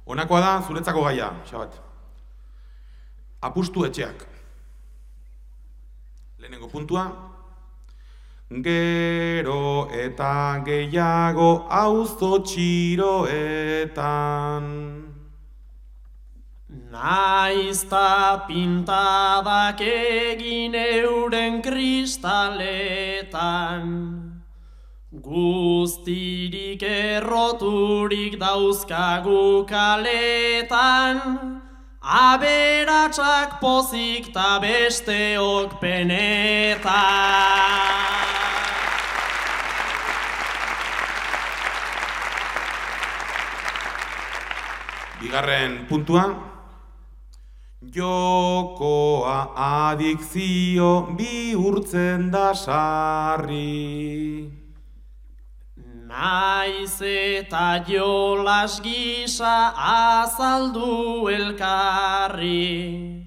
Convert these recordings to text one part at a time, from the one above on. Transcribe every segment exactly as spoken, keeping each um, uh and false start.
Honakoa da zuretzako gaia, Xabat. Apustu etxeak. Lehenengo puntua. Gero eta gehiago auzo txiroetan. Naizta pintadak egin euren kristaletan, guztirik erroturik dauzkagu kaletan, aberatsak pozik ta besteok penetan. Bigarren puntua. Jokoa adikzio bihurtzen da sarri. Naiz eta jolas gisa azaldu elkarri,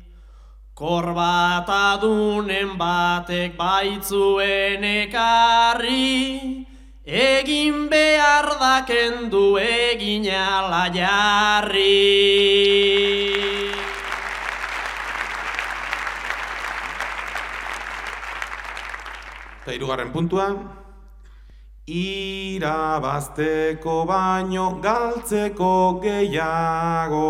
korbatadunen batek baitzuen ekarri, egin behar da kendu egin ala jarri. Eta hirugarren puntua. Irabazteko baino galtzeko gehiago.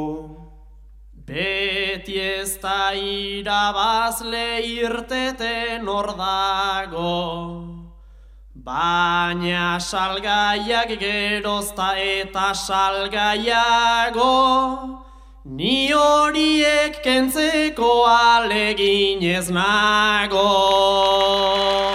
Beti ez da irabazle irteten hor dago, baina salgaiak gerozta eta salgaiago, ni horiek kentzeko alegin ez nago.